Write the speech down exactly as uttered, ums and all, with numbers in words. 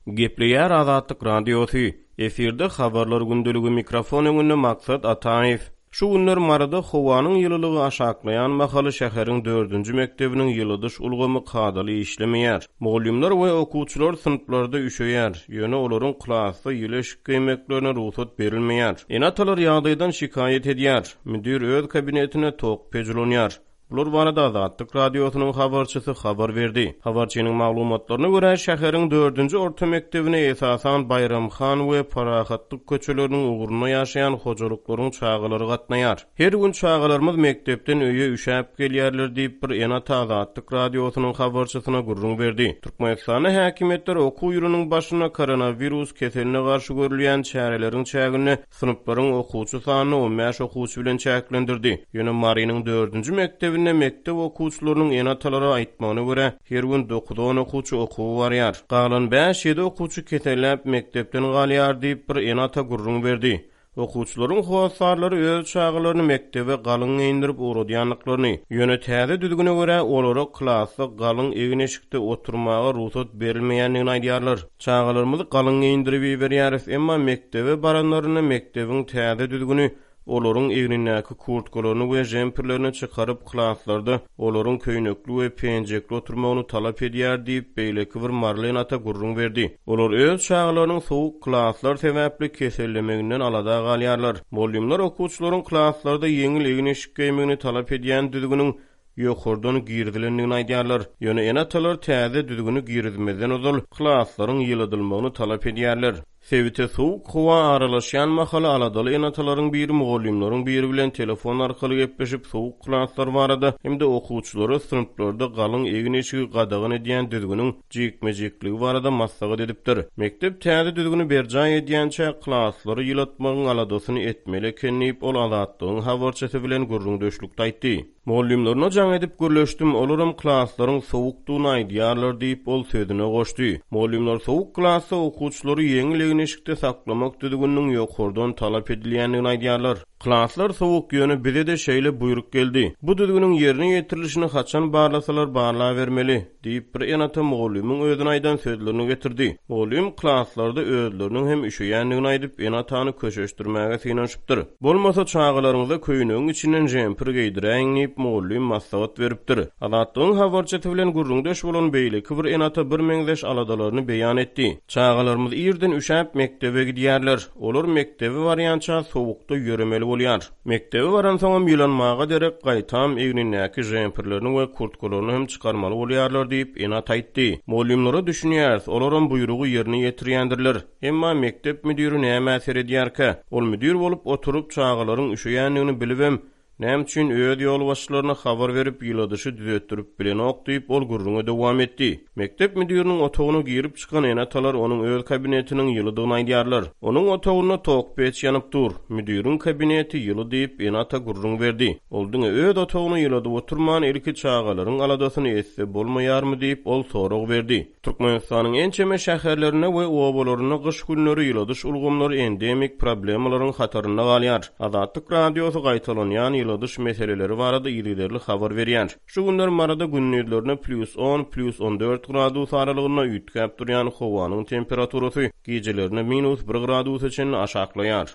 Gepleýär Azatlyk radiosu. Eferde habarlar gündüligi mikrofon öňünde maksat Ataýew. Şu günler marada howanyň ýylylygy aşaklaýan mahaly şäheriň dördünji mektebiniň ýylydyş ulgamy kadaly işlemeýär. Mugallimler we okuwçylar sınıflarda üşeýär. Ýöne olaryň klasy ýyleşik gymeklerine ruhsat berilmeýär. Enatalar ýagdaýdan şikayet edýär. Müdir öz kabinetine tok pejulanyar. Bular barada Azatlyk radiosynyň habarçysy habar berdi. Habarçynyň maglumatlaryna görä şäheriň dördünji orta mektebine esasan Bayramxan we Parahatlyk köçeleriniň uğruna ýaşaýan hojalyklaryň çağalary gatnaýar. Her gün çağalarymyz mektepden öýe üşäp gelýärler diýip bir Enat Azatlyk radiosynyň habarçysyna gurrun berdi. Türkmenistana häkimetler okuw ýylynyň başyna koronavirus keseline garşy görülýän çäreleriň çägini sınıflaryň okuwçy sanyny on beş okuwçy bilen çäklendirdi. Ýöne Marynyň dördünji mektebi mektep okuwçylarynyň enatalara aýtmagyna görä her gün dokuz on okuwçy okuw barýar. Galan beş ýedi okuwçy ketelläp mektepden galýar diýip bir enata gurrun berdi. Okuwçylaryň howasarlary öz çağalaryny mektebe galyň eýindirip uradýanlyklaryny, ýöne täze düzgüne görä olara klasy galyň egineşikde oturmaga ruhsat berilmeýändigini aýdýarlar. Çağalarymyzy galyň eýindirip berýäris, emma mektebe baranlaryny mektebiň täze düzgüni olaryň eginindäki kurtkalaryny we jemperlerini çykaryp klaslarda olaryň köýnekli we penjekli oturmagyny talap edýär diýip beýleki bir marlen ata gurrun berdi. Olar öz çağalarynyň sowuk klaslar sebäpli kesellemeginden alada galýarlar. Mugallimler okuwçylaryň klaslarda ýeňil egineşik geýmegini talap edýän düzgüniň ýokurdan girdilendigini aýdýarlar. Ýöne enatalar täze düzgünü girdimeden ozal klaslaryň ýylydylmagyny talap edýärler. Sevite soğuk howa aralaşan mahaly aladaly enatalaryň biri mugallimlaryň biri bilen telefon arkaly gepleşip soğuk klaslar barada hemde okuwçylary sınıflarda galyň egineşigi gadagyn edýän düzgüniň jekmejekliги barada maslahat edipdir. Mektep täze düzgüni berjaý edýänçe klaslary ýylatmagyň aladasyny etmeli ekenip ol Azatlygyň habarçysy bilen gurrun döşlükde aýtdy. Mugallimlaryna jaň edip görleşdim, olaryň klaslaryň sowukdugyny aýdýarlar diýip ol sözüne goşdy. Mugallimler sowuk klasy okuwçylary ýeňil egineşikde saklamak düzgüniniň ýokurdan talap edilýändigini aýdýarlar. Klaslar sowuk ýöne bize de şeýle buyruk geldi. Bu düzgüniň ýerine ýetirilişini haçan barlasalar barla bermeli diýip bir enata mugallimyň özüne aýdan sözlerini getirdi. Mugallim klaslarda özleriniň hem üşeýändigini aýdyp enatany köşeşdirmäge synanypdyr. Bolmasa çağalaryňyza köýnüň içinden jemper giydiräň diýip mugallim maslahat beripdir. Azatlygyň habarçysy bilen gurrundaş bolan beýleki bir enata bir meňzeş aladalaryny beýan etdi. Çağalarymyz ýerden üşäp mektebe gidýärler. Olar mektebe barýança sowukda ýöremeli bolýar. Mektebe baran soňam ýylanmaga derek gaýtam eginindäki jemperlerini we kurtkalaryny hem çykarmaly bolýarlar diýip enat aýtdy. Mugallimlere düşünýär, olaryň buýrugy ýerine ýetirýändirler. Emma mektep müdiri näme äser edýärkä? Ol müdir bolup oturup çağalaryň üşeýändigini bilibem. Näme üçin öýe ýol başçylaryna habar berip ýyladyşy düzetdirip bilen ok diýip ol gurruna dowam etdi. Mektep müdiriniň otagyna girip çykan enatalar onuň öz kabinetiniň ýylydygyny aýdýarlar. Onuň otagyna tok peç ýanyp dur. Müdiriň kabineti ýyly diýip enata gurrun berdi. Oldyň öz otagyna ýylydyp oturman ilki çağalaryň aladasyny etse bolmaýarmy diýip ol sorag berdi. Türkmenistanyň en çeme şäherlerine we obalaryna gyş günleri ýyladyş ulgamlary endemik problemalaryň hataryna galýar. Azatlyk radiosy gaýtalanýan ýyladyş meseleleri barada ýygyderli habar berýär. Şu günler marada günnürlerine plus on plus on dört gradus aralygyna üýtgäp durýan howanyň temperaturasy gecelerine minus bir gradus için aşaklaýar.